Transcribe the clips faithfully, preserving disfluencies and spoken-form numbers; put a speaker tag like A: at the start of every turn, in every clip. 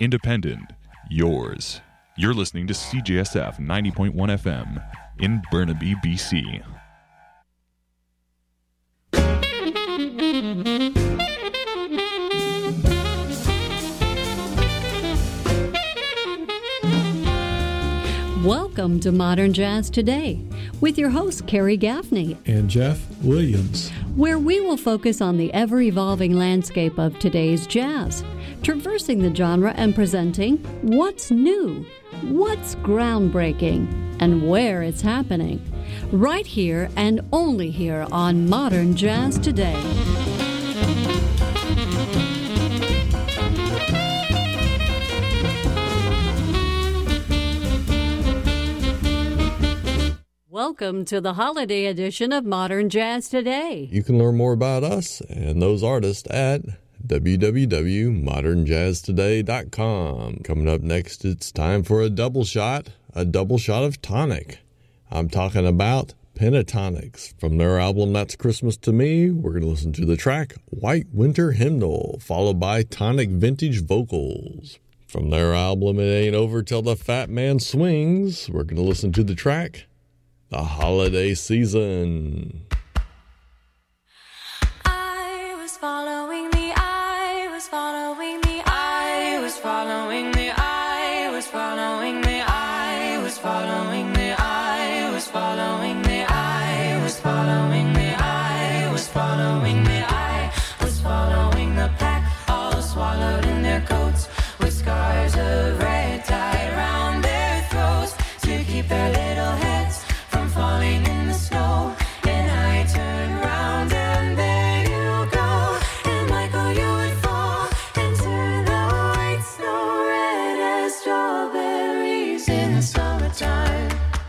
A: independent, yours. You're listening to C J S F ninety point one F M in Burnaby, B C.
B: Welcome to Modern Jazz Today with your host, Carrie Gaffney
C: and Jeff Williams,
B: where we will focus on the ever-evolving landscape of today's jazz, traversing the genre and presenting what's new, what's groundbreaking, and where it's happening, right here and only here on Modern Jazz Today. Welcome to the holiday edition of Modern Jazz Today.
C: You can learn more about us and those artists at w w w dot modern jazz today dot com. Coming up next, it's time for a double shot, a double shot of tonic. I'm talking about Pentatonix. From their album That's Christmas to Me, we're going to listen to the track White Winter Hymnal, followed by Tonic Vintage Vocals. From their album It Ain't Over Till the Fat Man Swings, we're going to listen to the track The Holiday Season.
D: I was following the I was following the I was following the I was following the I was following the I was following the I was following the I was following the I was following the pack, all swallowed in their coats, with scars of red tied round their throats to keep their little heads from falling in the snow. And I turned round and there you go, and Michael, you would fall into the white snow, red as strawberries in the summertime.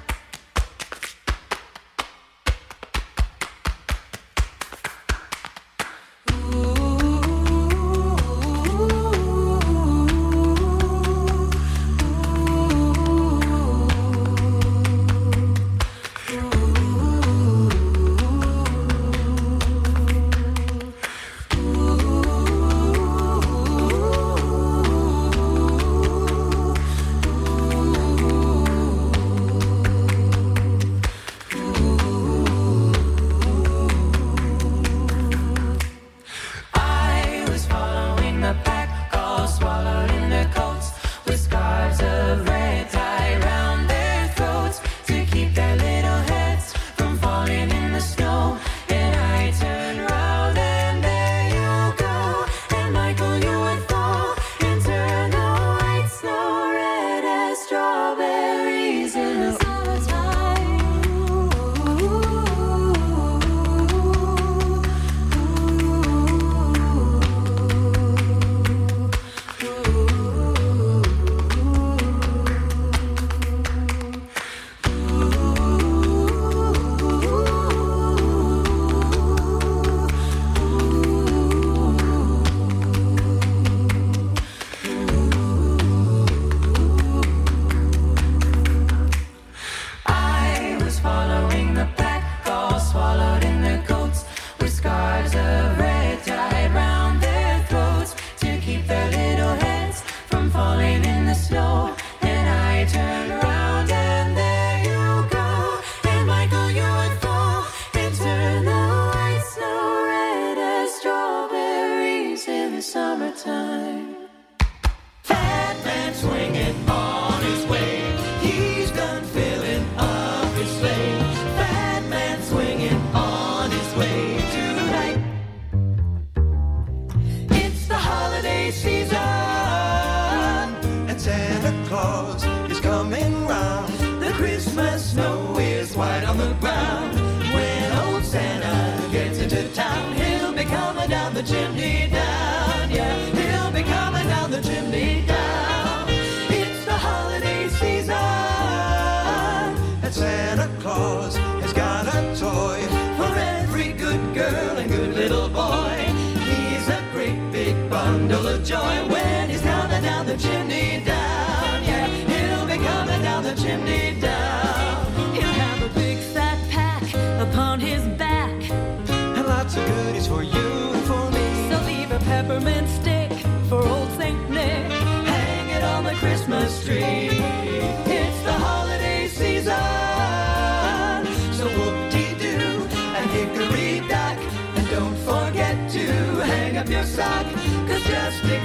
E: For you and for me. So leave a peppermint stick for old Saint Nick. Hang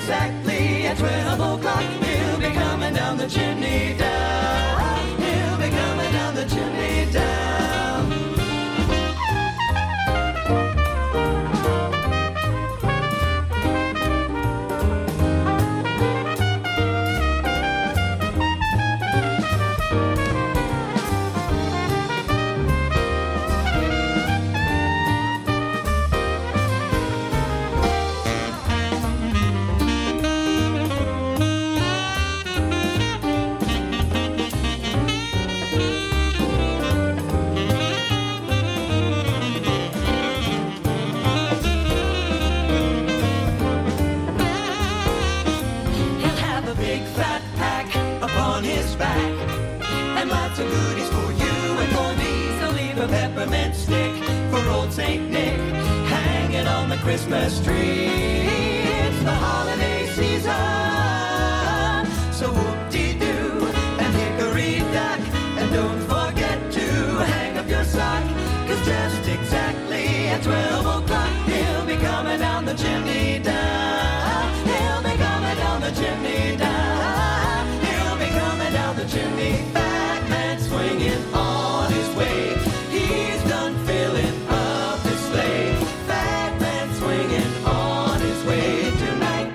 E: exactly at twelve o'clock, he'll be coming down the chimney down. He'll be coming down the chimney down. Peppermint stick for old Saint Nick, hanging on the Christmas tree. It's the holiday season, so whoop-dee-doo and hickory-dock, and don't forget to hang up your sock, 'cause just exactly at twelve o'clock, he'll be coming down the chimney down. He'll be coming down the chimney down. He'll be coming down the chimney. Fat man swinging on his way. He's done filling up his sleigh. Fat man swinging on his way tonight.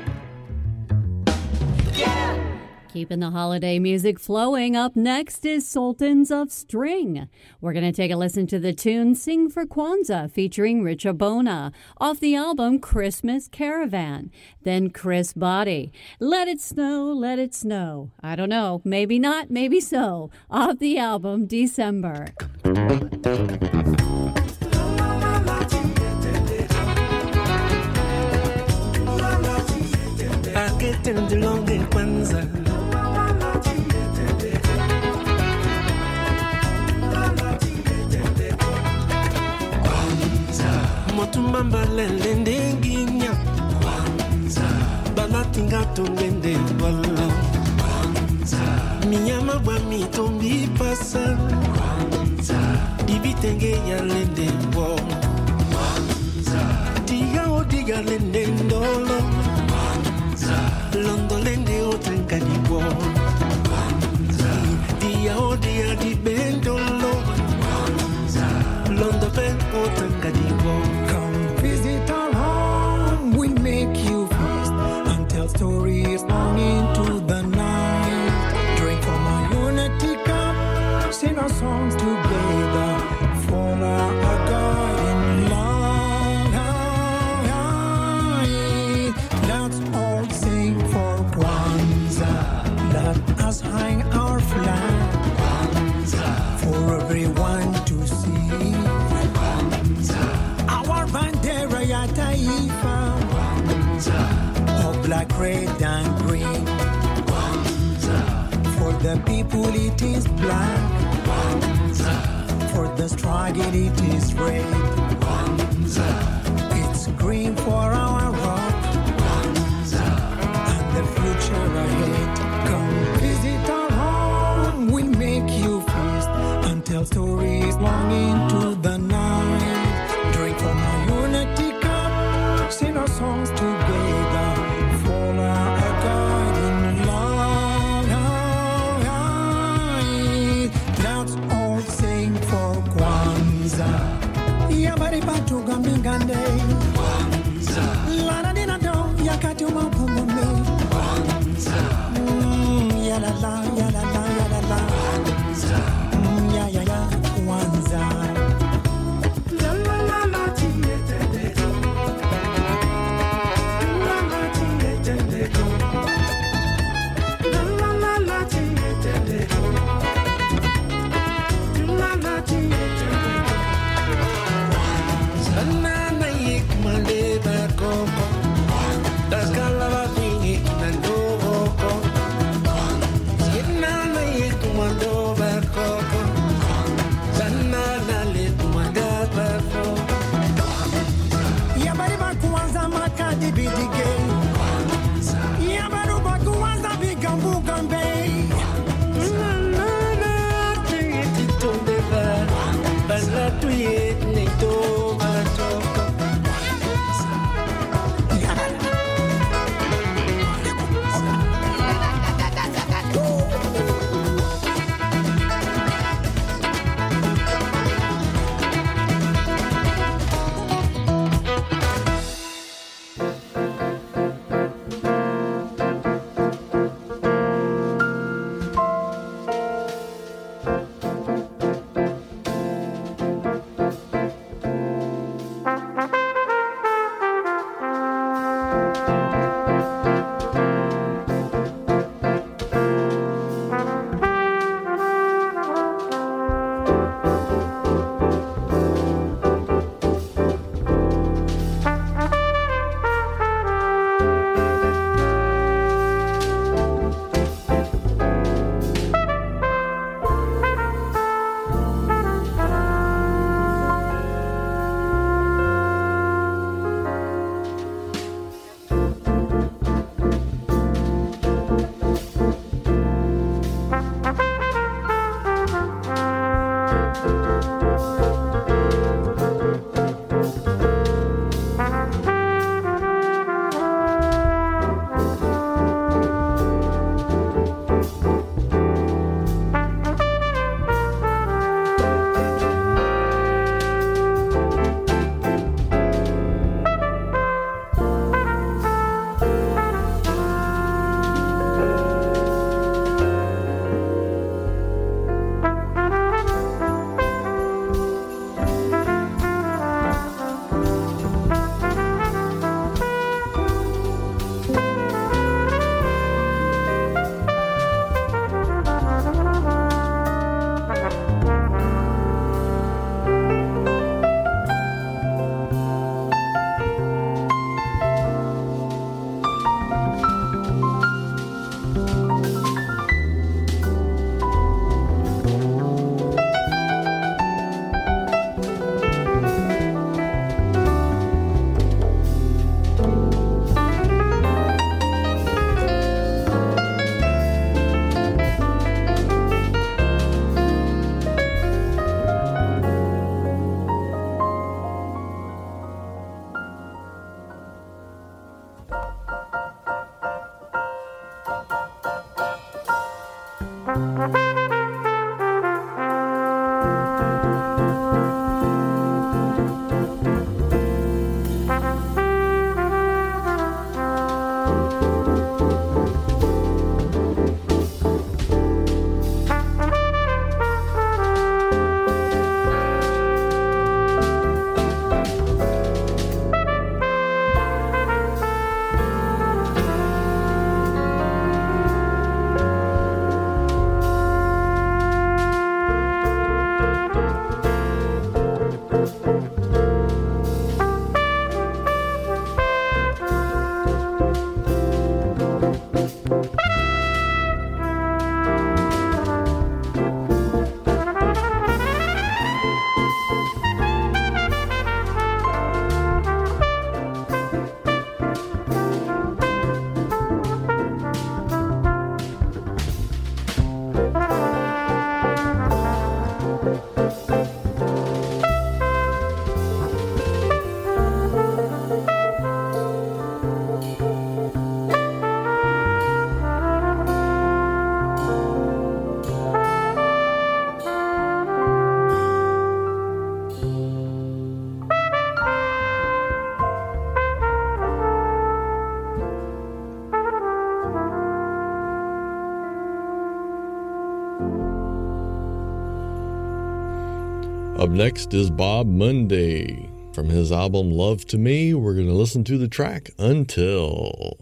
E: Yeah!
B: Keeping the holiday music flowing, up next is Sultans of String. We're going to take a listen to the tune Sing for Kwanzaa featuring Rich Abona off the album Christmas Caravan. Then Chris Botti, Let It Snow, Let It Snow. I don't know, maybe not, maybe so, off the album December.
F: Motumamba lende nginya Kwanza Balatinga tungende wala Kwanza Miyama wa mitombi pasa Kwanza Dibitenge ya lende wo Kwanza Diga o diga lende ndolo Kwanza Londo lende o tankani wo Kwanza Dia o dia di bendolo Kwanza Londo ben o tankani wo.
G: Visit our home, we'll make you feast and tell stories long into the night. Drink from our unity cup, sing our songs together, follow our God in love. Let's all sing for Kwanzaa. Let us hang our flag Kwanzaa for everyone to see. Bandera ya taifa of black, red and green. For the people it is black, for the struggle it is red. It's green for our rock and the future ahead. Come visit our home, we'll make you feast and tell stories long into the night. Drink from our unity cup, sing our songs together, follow our God in love. Let's all sing for Kwanzaa. Yabari batu gambingande Kwanzaa.
C: Up next is Bob Monday. From his album Love to Me, we're going to listen to the track Until.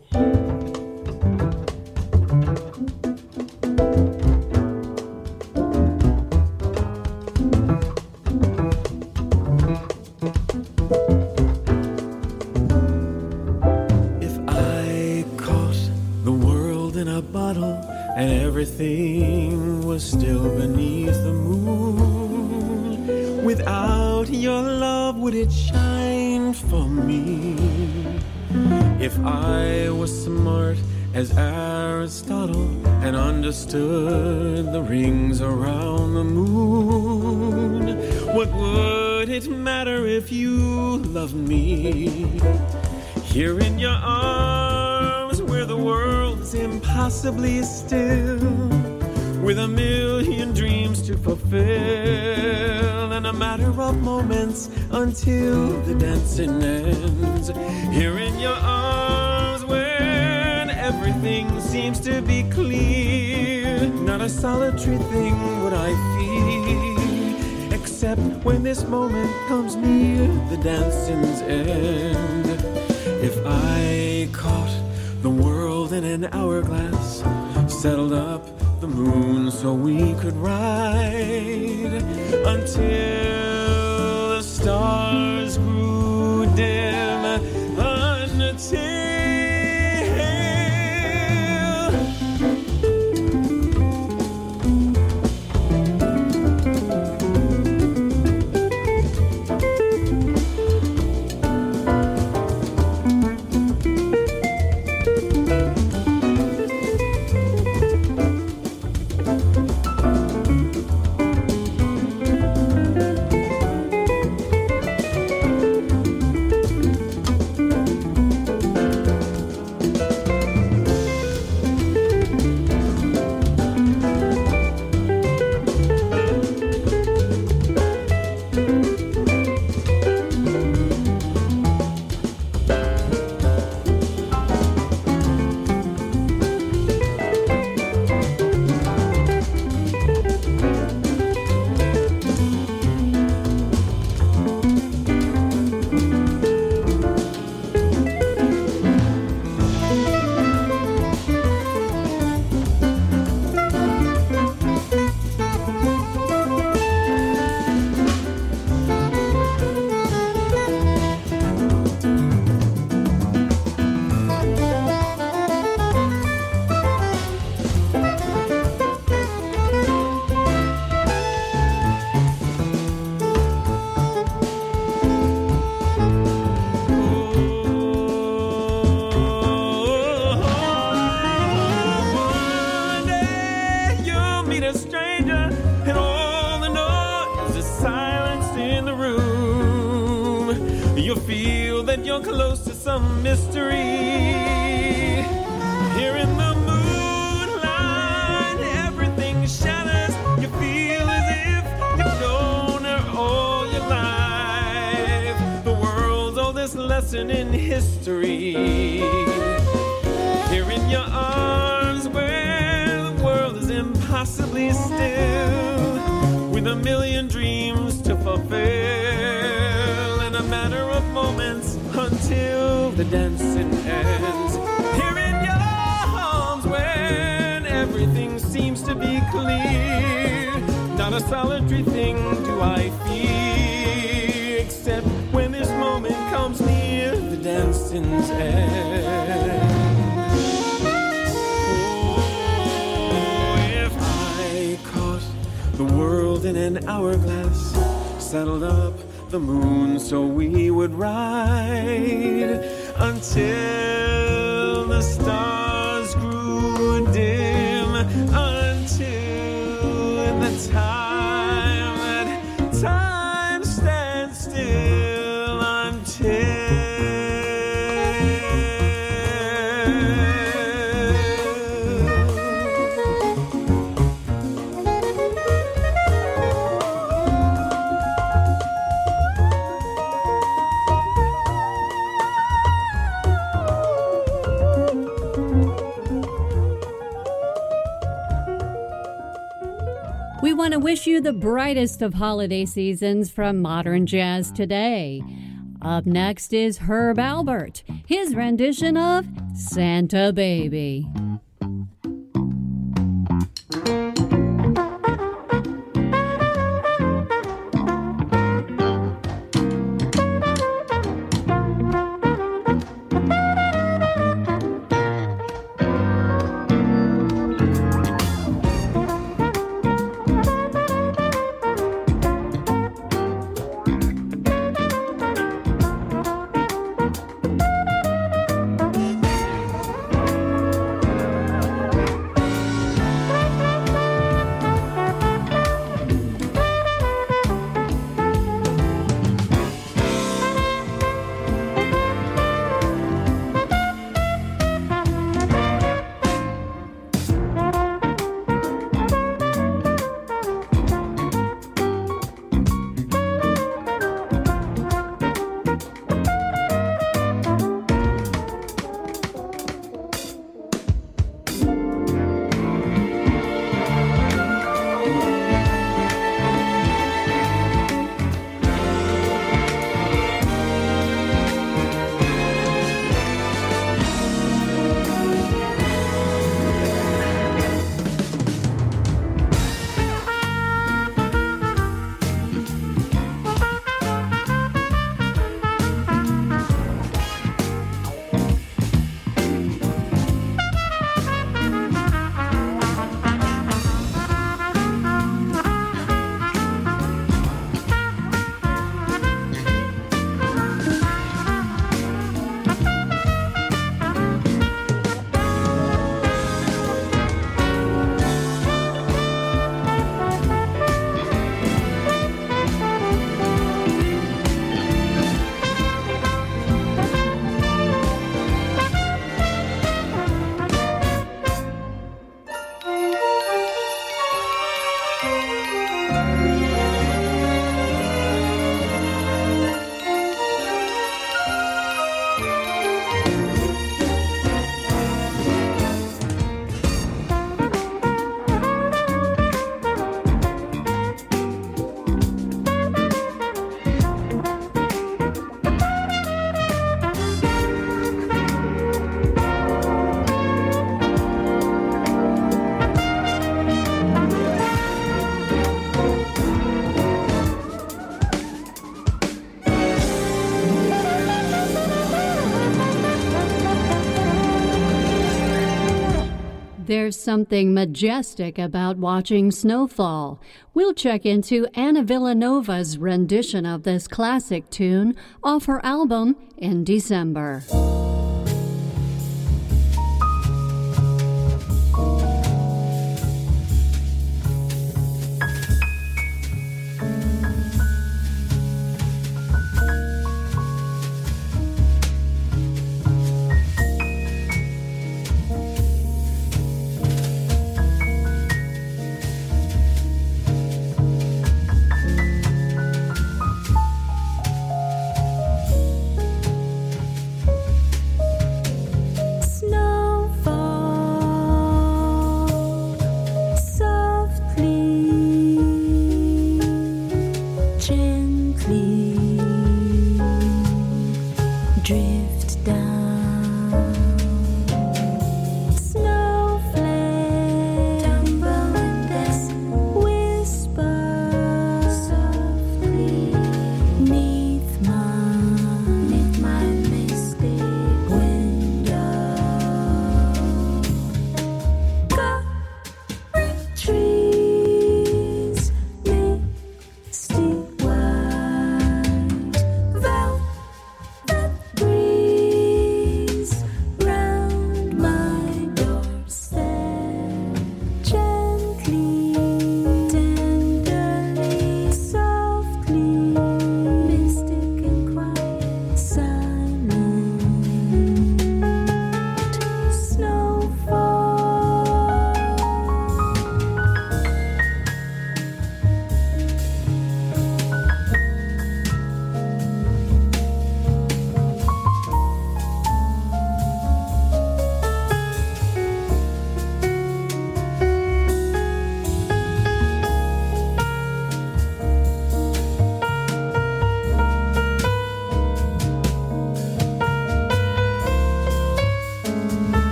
F: If I caught the world in a bottle and everything was still beneath the moon, without your love, would it shine for me? If I was smart as Aristotle and understood the rings around the moon, what would it matter if you loved me? Here in your arms, where the world's impossibly still, with a million dreams to fulfill, and a matter of moments until the dancing ends. Here in your arms, when everything seems to be clear, not a solitary thing would I feel, except when this moment comes near the dancing's end. If I caught the world in an hourglass, settled up the moon so we could ride until the stars grew dim until close to some mystery. Here in the moonlight, everything lesson in history. Here in your arms where the world is impossibly still, with a million dreams to fulfill, in a matter of moments until the dancing ends. Here in your arms when everything seems to be clear, not a solitary thing do I fear, except when this moment comes near the dancing's end. Oh, if I caught the world in an hourglass, saddled up the moon so we would ride until the stars grew dim, until the time that time stands still, until
B: We want to wish you the brightest of holiday seasons from Modern Jazz Today. Up next is Herb Alpert, his rendition of Santa Baby. There's something majestic about watching snowfall. We'll check into Anna Villanova's rendition of this classic tune off her album In December.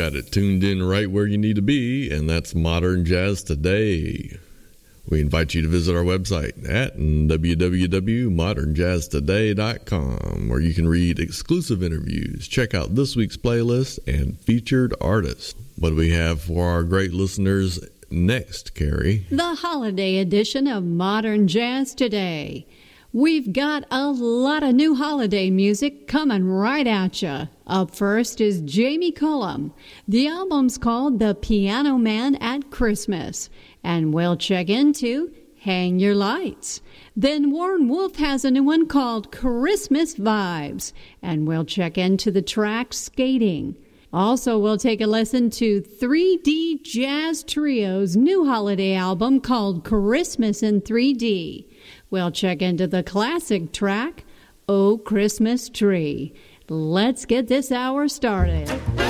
C: got it tuned in right where you need to be, and that's Modern Jazz Today. We invite you to visit our website at w w w dot modern jazz today dot com, where you can read exclusive interviews, check out this week's playlist, and featured artists. What do we have for our great listeners next, Carrie?
B: The holiday edition of Modern Jazz Today. We've got a lot of new holiday music coming right at you. Up first is Jamie Cullum. The album's called The Piano Man at Christmas. And we'll check into Hang Your Lights. Then Warren Wolf has a new one called Christmas Vibes. And we'll check into the track Skating. Also, we'll take a listen to three D Jazz Trio's new holiday album called Christmas in three D. We'll check into the classic track, Oh Christmas Tree. Let's get this hour started.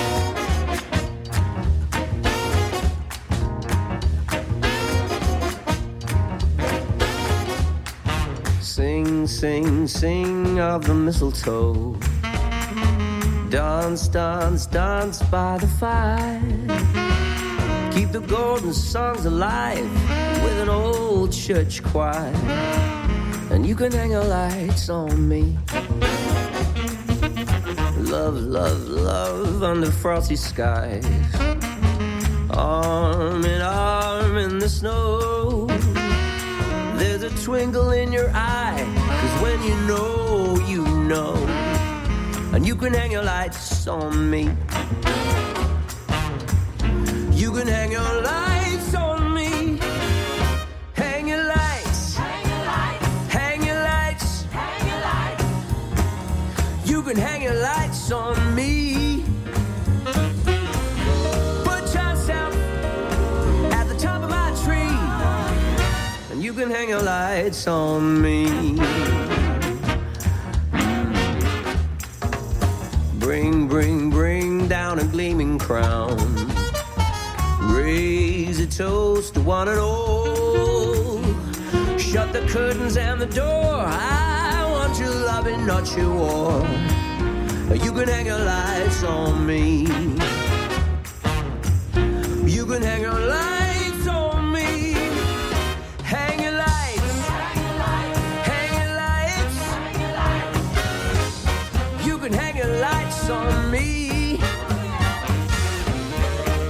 H: Sing, sing, sing of the mistletoe. Dance, dance, dance by the fire. Keep the golden songs alive with an old church choir. And you can hang your lights on me. Love, love, love under frosty skies. Arm in arm in the snow. There's a twinkle in your eye, 'cause when you know, you know. And you can hang your lights on me. You can hang your lights on me. Hang your lights. Hang your lights. Hang your lights. Hang your lights. You can hang your lights on me. Put yourself at the top of my tree. And you can hang your lights on me. Bring, bring, bring down a gleaming crown. Raise a toast to one and all. Shut the curtains and the door. I want your loving, not your war. You can hang your lights on me.